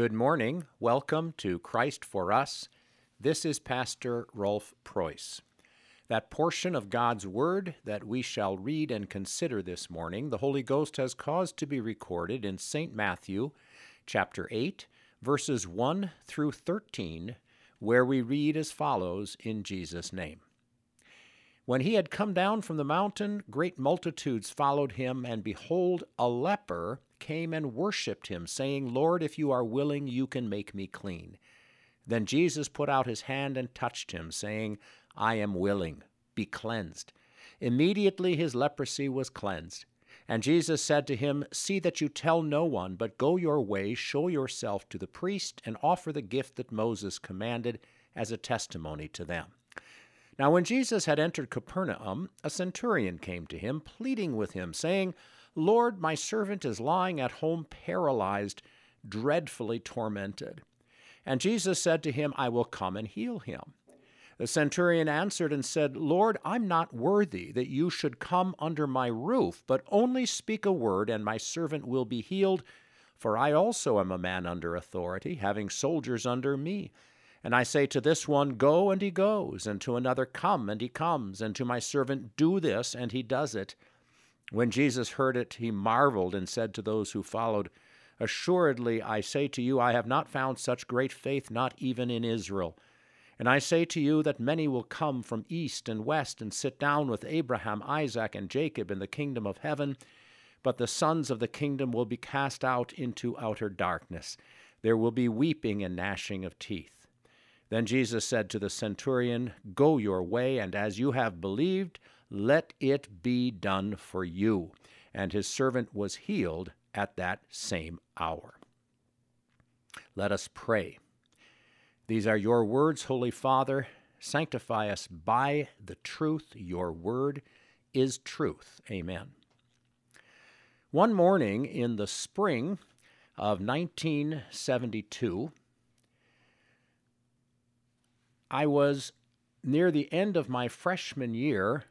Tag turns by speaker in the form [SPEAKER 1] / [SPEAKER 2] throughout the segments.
[SPEAKER 1] Good morning. Welcome to Christ for Us. This is Pastor Rolf Preuss. That portion of God's Word that we shall read and consider this morning, the Holy Ghost has caused to be recorded in St. Matthew, chapter 8, verses 1 through 13, where we read as follows in Jesus' name. When he had come down from the mountain, great multitudes followed him, and behold, a leper came and worshipped him, saying, Lord, if you are willing, you can make me clean. Then Jesus put out his hand and touched him, saying, I am willing, be cleansed. Immediately his leprosy was cleansed. And Jesus said to him, See that you tell no one, but go your way, show yourself to the priest, and offer the gift that Moses commanded as a testimony to them. Now when Jesus had entered Capernaum, a centurion came to him, pleading with him, saying, Lord, my servant is lying at home paralyzed, dreadfully tormented. And Jesus said to him, I will come and heal him. The centurion answered and said, Lord, I'm not worthy that you should come under my roof, but only speak a word, and my servant will be healed. For I also am a man under authority, having soldiers under me. And I say to this one, Go, and he goes, and to another, Come, and he comes, and to my servant, Do this, and he does it. When Jesus heard it, he marveled and said to those who followed, Assuredly, I say to you, I have not found such great faith, not even in Israel. And I say to you that many will come from east and west and sit down with Abraham, Isaac, and Jacob in the kingdom of heaven, but the sons of the kingdom will be cast out into outer darkness. There will be weeping and gnashing of teeth. Then Jesus said to the centurion, Go your way, and as you have believed, let it be done for you. And his servant was healed at that same hour. Let us pray. These are your words, Holy Father. Sanctify us by the truth. Your word is truth. Amen. One morning in the spring of 1972, I was near the end of my freshman year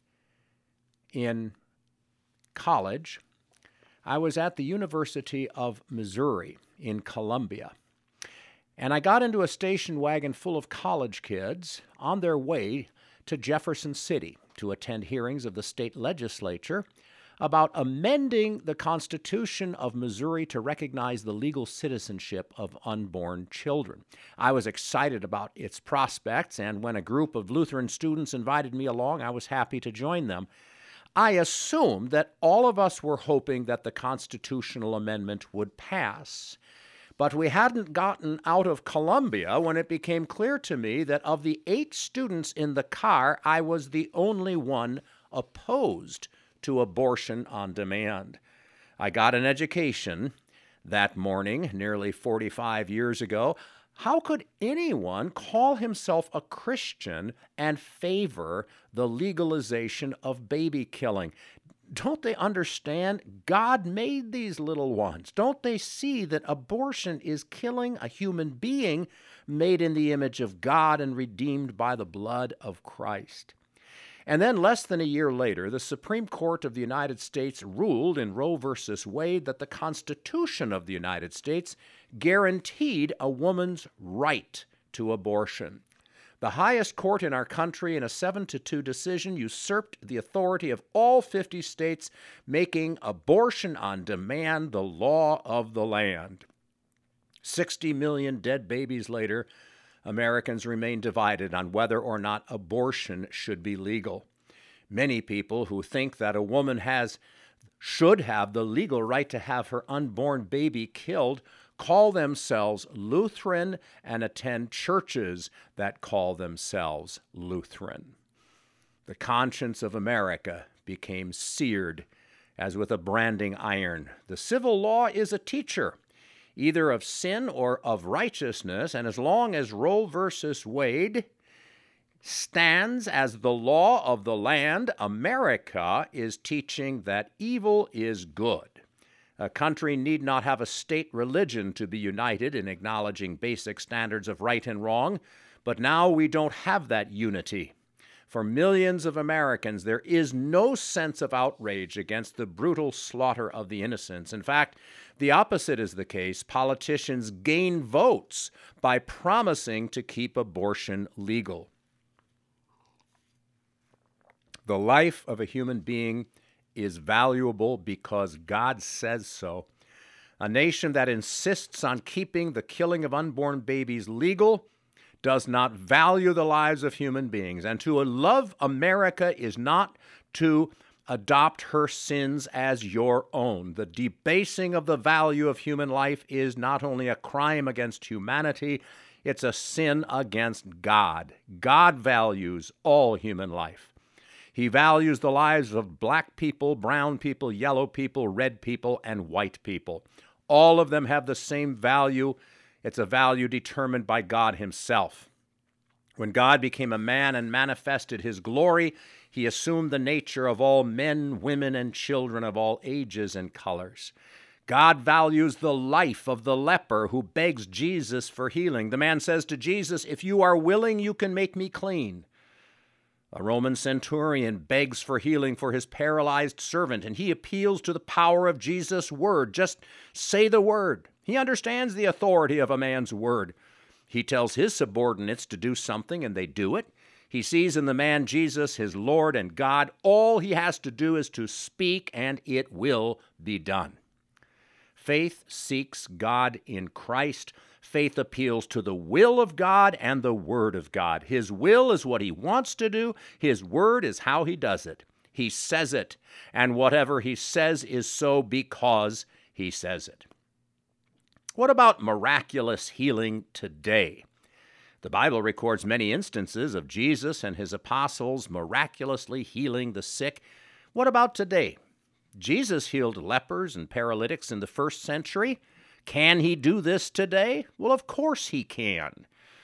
[SPEAKER 1] in college. I was at the University of Missouri in Columbia, and I got into a station wagon full of college kids on their way to Jefferson City to attend hearings of the state legislature about amending the Constitution of Missouri to recognize the legal citizenship of unborn children. I was excited about its prospects, and when a group of Lutheran students invited me along, I was happy to join them. I assumed that all of us were hoping that the constitutional amendment would pass. But we hadn't gotten out of Columbia when it became clear to me that of the 8 students in the car, I was the only one opposed to abortion on demand. I got an education that morning, nearly 45 years ago. How could anyone call himself a Christian and favor the legalization of baby killing? Don't they understand God made these little ones? Don't they see that abortion is killing a human being made in the image of God and redeemed by the blood of Christ? And then less than a year later, the Supreme Court of the United States ruled in Roe v. Wade that the Constitution of the United States guaranteed a woman's right to abortion. The highest court in our country, in a 7-2 decision, usurped the authority of all 50 states, making abortion on demand the law of the land. 60 million dead babies later, Americans remain divided on whether or not abortion should be legal. Many people who think that a woman should have the legal right to have her unborn baby killed call themselves Lutheran and attend churches that call themselves Lutheran. The conscience of America became seared as with a branding iron. The civil law is a teacher, either of sin or of righteousness, and as long as Roe versus Wade stands as the law of the land, America is teaching that evil is good. A country need not have a state religion to be united in acknowledging basic standards of right and wrong, but now we don't have that unity. For millions of Americans, there is no sense of outrage against the brutal slaughter of the innocents. In fact, the opposite is the case. Politicians gain votes by promising to keep abortion legal. The life of a human being is valuable because God says so. A nation that insists on keeping the killing of unborn babies legal does not value the lives of human beings. And to love America is not to adopt her sins as your own. The debasing of the value of human life is not only a crime against humanity, it's a sin against God. God values all human life. He values the lives of black people, brown people, yellow people, red people, and white people. All of them have the same value. It's a value determined by God himself. When God became a man and manifested his glory, he assumed the nature of all men, women, and children of all ages and colors. God values the life of the leper who begs Jesus for healing. The man says to Jesus, "If you are willing, you can make me clean." A Roman centurion begs for healing for his paralyzed servant, and he appeals to the power of Jesus' word. Just say the word. He understands the authority of a man's word. He tells his subordinates to do something, and they do it. He sees in the man Jesus his Lord and God. All he has to do is to speak, and it will be done. Faith seeks God in Christ. Faith appeals to the will of God and the word of God. His will is what he wants to do. His word is how he does it. He says it, and whatever he says is so because he says it. What about miraculous healing today? The Bible records many instances of Jesus and his apostles miraculously healing the sick. What about today? Jesus healed lepers and paralytics in the first century. Can he do this today? Well, of course he can.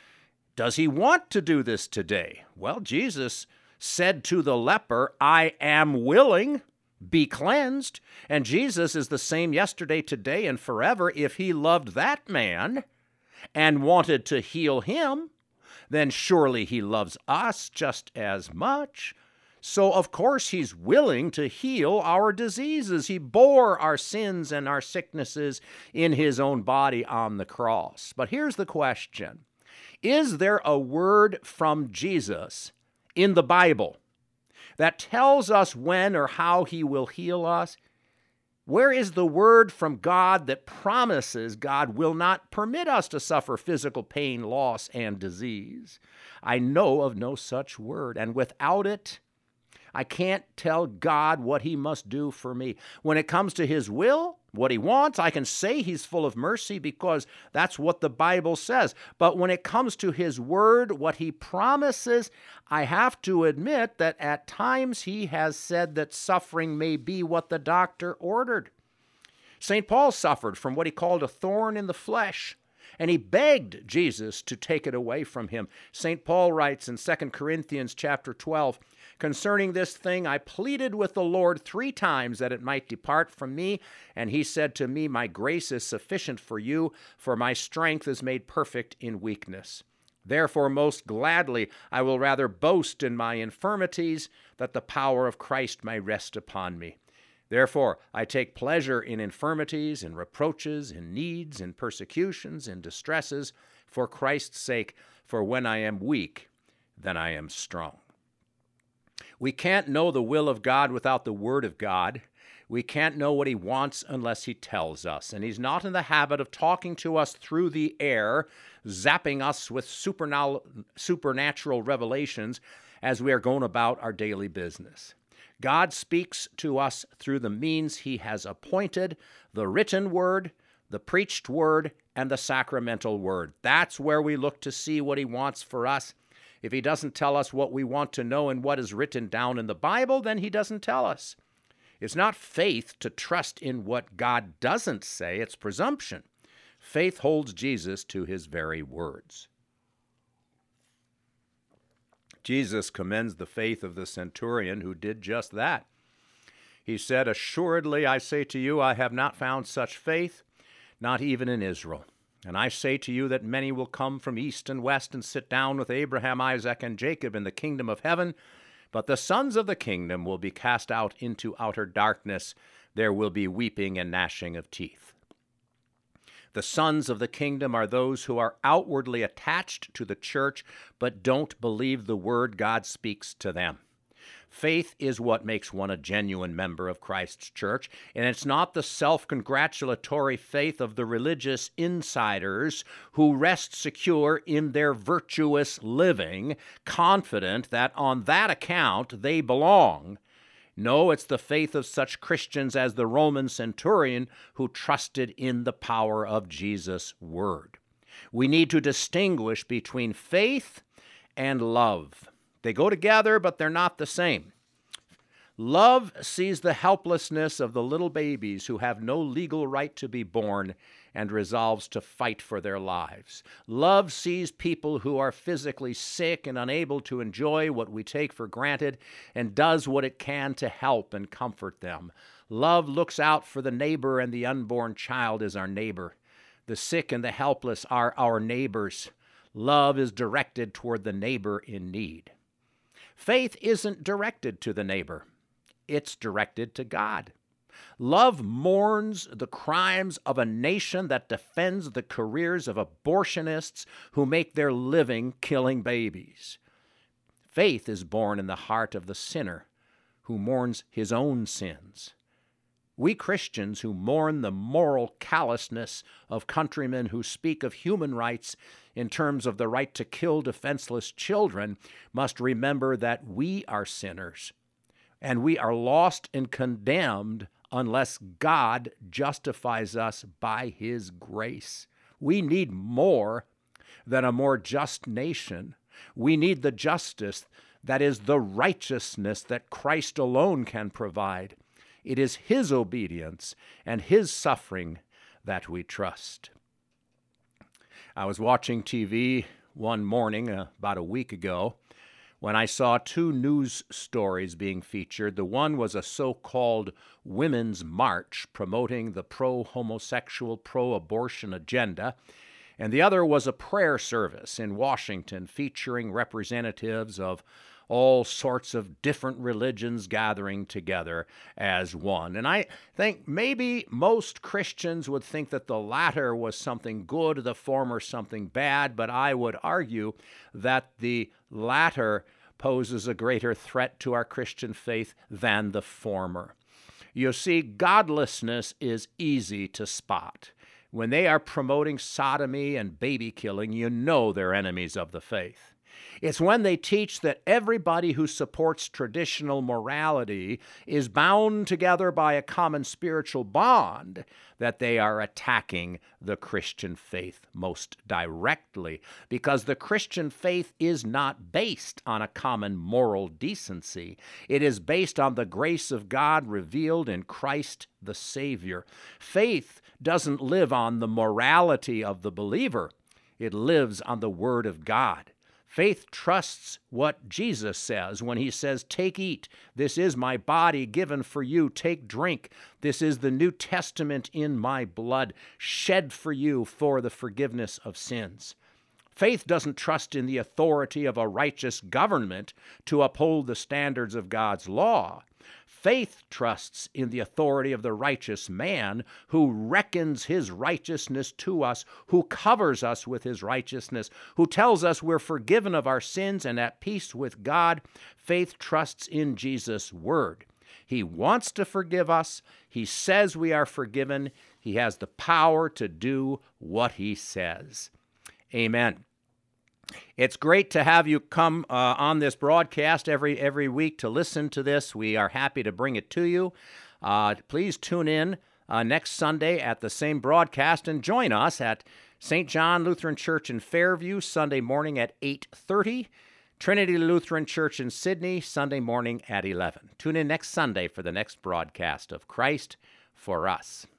[SPEAKER 1] Does he want to do this today? Well, Jesus said to the leper, "I am willing, be cleansed." And Jesus is the same yesterday, today, and forever. If he loved that man and wanted to heal him, then surely he loves us just as much. So, of course, he's willing to heal our diseases. He bore our sins and our sicknesses in his own body on the cross. But here's the question. Is there a word from Jesus in the Bible that tells us when or how he will heal us? Where is the word from God that promises God will not permit us to suffer physical pain, loss, and disease? I know of no such word, and without it, I can't tell God what he must do for me. When it comes to his will, what he wants, I can say he's full of mercy because that's what the Bible says. But when it comes to his word, what he promises, I have to admit that at times he has said that suffering may be what the doctor ordered. St. Paul suffered from what he called a thorn in the flesh, and he begged Jesus to take it away from him. St. Paul writes in 2 Corinthians chapter 12, "Concerning this thing I pleaded with the Lord 3 times that it might depart from me, and he said to me, My grace is sufficient for you, for my strength is made perfect in weakness. Therefore most gladly I will rather boast in my infirmities, that the power of Christ may rest upon me. Therefore I take pleasure in infirmities, in reproaches, in needs, in persecutions, in distresses, for Christ's sake, for when I am weak, then I am strong." We can't know the will of God without the Word of God. We can't know what he wants unless he tells us. And he's not in the habit of talking to us through the air, zapping us with supernatural revelations as we are going about our daily business. God speaks to us through the means he has appointed, the written word, the preached word, and the sacramental word. That's where we look to see what he wants for us. If he doesn't tell us what we want to know in what is written down in the Bible, then he doesn't tell us. It's not faith to trust in what God doesn't say, it's presumption. Faith holds Jesus to his very words. Jesus commends the faith of the centurion who did just that. He said, "Assuredly, I say to you, I have not found such faith, not even in Israel." And I say to you that many will come from east and west and sit down with Abraham, Isaac, and Jacob in the kingdom of heaven, but the sons of the kingdom will be cast out into outer darkness. There will be weeping and gnashing of teeth. The sons of the kingdom are those who are outwardly attached to the church, but don't believe the word God speaks to them. Faith is what makes one a genuine member of Christ's church, and it's not the self-congratulatory faith of the religious insiders who rest secure in their virtuous living, confident that on that account they belong. No, it's the faith of such Christians as the Roman centurion who trusted in the power of Jesus' word. We need to distinguish between faith and love. They go together, but they're not the same. Love sees the helplessness of the little babies who have no legal right to be born and resolves to fight for their lives. Love sees people who are physically sick and unable to enjoy what we take for granted and does what it can to help and comfort them. Love looks out for the neighbor, and the unborn child is our neighbor. The sick and the helpless are our neighbors. Love is directed toward the neighbor in need. Faith isn't directed to the neighbor. It's directed to God. Love mourns the crimes of a nation that defends the careers of abortionists who make their living killing babies. Faith is born in the heart of the sinner who mourns his own sins. We Christians who mourn the moral callousness of countrymen who speak of human rights in terms of the right to kill defenseless children must remember that we are sinners, and we are lost and condemned unless God justifies us by His grace. We need more than a more just nation. We need the justice that is the righteousness that Christ alone can provide. It is His obedience and His suffering that we trust. I was watching TV one morning about a week ago when I saw two news stories being featured. The one was a so-called women's march promoting the pro-homosexual, pro-abortion agenda, and the other was a prayer service in Washington featuring representatives of all sorts of different religions gathering together as one. And I think maybe most Christians would think that the latter was something good, the former something bad, but I would argue that the latter poses a greater threat to our Christian faith than the former. You see, godlessness is easy to spot. When they are promoting sodomy and baby killing, you know they're enemies of the faith. It's when they teach that everybody who supports traditional morality is bound together by a common spiritual bond that they are attacking the Christian faith most directly, because the Christian faith is not based on a common moral decency. It is based on the grace of God revealed in Christ the Savior. Faith doesn't live on the morality of the believer. It lives on the Word of God. Faith trusts what Jesus says when He says, "Take, eat. This is my body given for you. Take, drink. This is the New Testament in my blood, shed for you for the forgiveness of sins." Faith doesn't trust in the authority of a righteous government to uphold the standards of God's law. Faith trusts in the authority of the righteous man who reckons his righteousness to us, who covers us with his righteousness, who tells us we're forgiven of our sins and at peace with God. Faith trusts in Jesus' word. He wants to forgive us. He says we are forgiven. He has the power to do what He says. Amen. It's great to have you come on this broadcast every week to listen to this. We are happy to bring it to you. Please tune in next Sunday at the same broadcast and join us at St. John Lutheran Church in Fairview, Sunday morning at 8:30. Trinity Lutheran Church in Sydney, Sunday morning at 11. Tune in next Sunday for the next broadcast of Christ for Us.